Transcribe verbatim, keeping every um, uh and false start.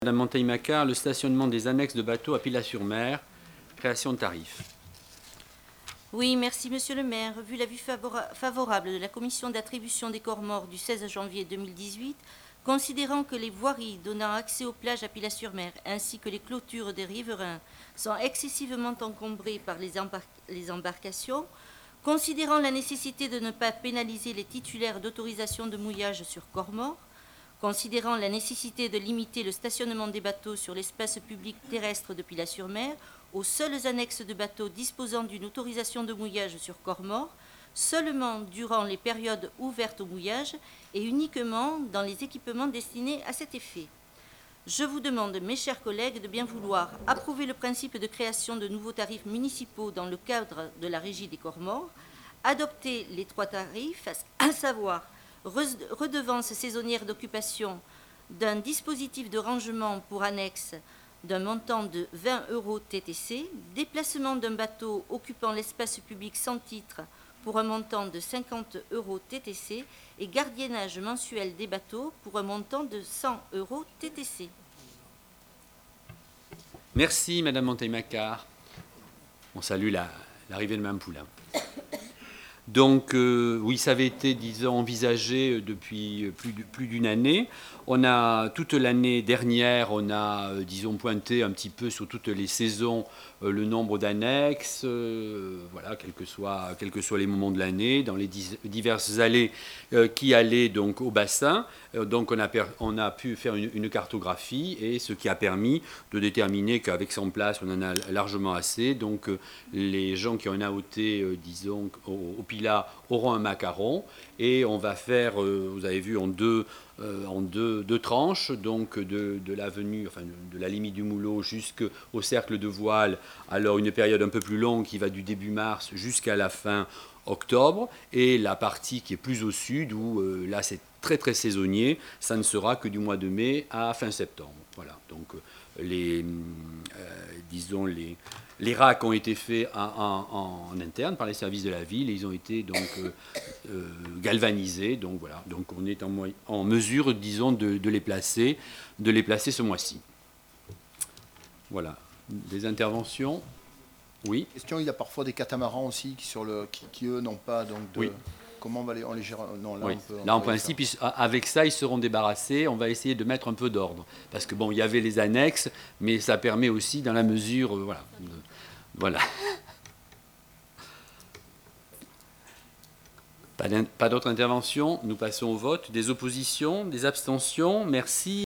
Madame Monteil-Macquart, le stationnement des annexes de bateaux à Pilat-sur-Mer, création de tarifs. Oui, merci Monsieur le maire. Vu l'avis favorable de la commission d'attribution des corps morts du seize janvier deux mille dix-huit, considérant que les voiries donnant accès aux plages à Pilat-sur-Mer ainsi que les clôtures des riverains sont excessivement encombrées par les, embar les embarcations, considérant la nécessité de ne pas pénaliser les titulaires d'autorisation de mouillage sur corps morts, considérant la nécessité de limiter le stationnement des bateaux sur l'espace public terrestre de Pilat-sur-Mer aux seules annexes de bateaux disposant d'une autorisation de mouillage sur corps mort, seulement durant les périodes ouvertes au mouillage et uniquement dans les équipements destinés à cet effet. Je vous demande, mes chers collègues, de bien vouloir approuver le principe de création de nouveaux tarifs municipaux dans le cadre de la régie des corps morts, adopter les trois tarifs, à savoir redevance saisonnière d'occupation d'un dispositif de rangement pour annexe d'un montant de vingt euros T T C, déplacement d'un bateau occupant l'espace public sans titre pour un montant de cinquante euros T T C et gardiennage mensuel des bateaux pour un montant de cent euros T T C. Merci Madame Monteil-Macquart. On salue l'arrivée la, de Mme Poulain. Donc, euh, oui, ça avait été, disons, envisagé depuis plus, plus d'une année. On a, toute l'année dernière, on a, euh, disons, pointé un petit peu sur toutes les saisons euh, le nombre d'annexes, euh, voilà, quels que soient, quels que soient les moments de l'année, dans les diverses allées euh, qui allaient donc au bassin. Euh, donc, on a, on a pu faire une, une cartographie, et ce qui a permis de déterminer qu'avec cent places, on en a largement assez. Donc, euh, les gens qui ont un A O T, euh, disons, au, au Pilat, auront un macaron, et on va faire, euh, vous avez vu, en deux, euh, en deux, deux tranches, donc de, de l'avenue, enfin de, de la limite du Moulot jusqu'au cercle de voile. Alors une période un peu plus longue qui va du début mars jusqu'à la fin octobre, et la partie qui est plus au sud, où euh, là c'est très très saisonnier, ça ne sera que du mois de mai à fin septembre. Voilà, donc euh, les, euh, disons les... Les racks ont été faits en, en, en interne par les services de la ville, et ils ont été donc euh, euh, galvanisés. Donc voilà, donc on est en, en mesure, disons, de, de les placer, de les placer ce mois-ci. Voilà, des interventions. Oui. Question, il y a parfois des catamarans aussi qui, sur le, qui, qui eux n'ont pas donc de. Oui. Comment on va les, on les gère? Non, là, oui. on peut, on là, en peut principe, ils, avec ça, ils seront débarrassés. On va essayer de mettre un peu d'ordre. Parce que, bon, il y avait les annexes, mais ça permet aussi, dans la mesure, euh, voilà. De, voilà. Pas d'autres interventions. Nous passons au vote. Des oppositions, des abstentions. Merci.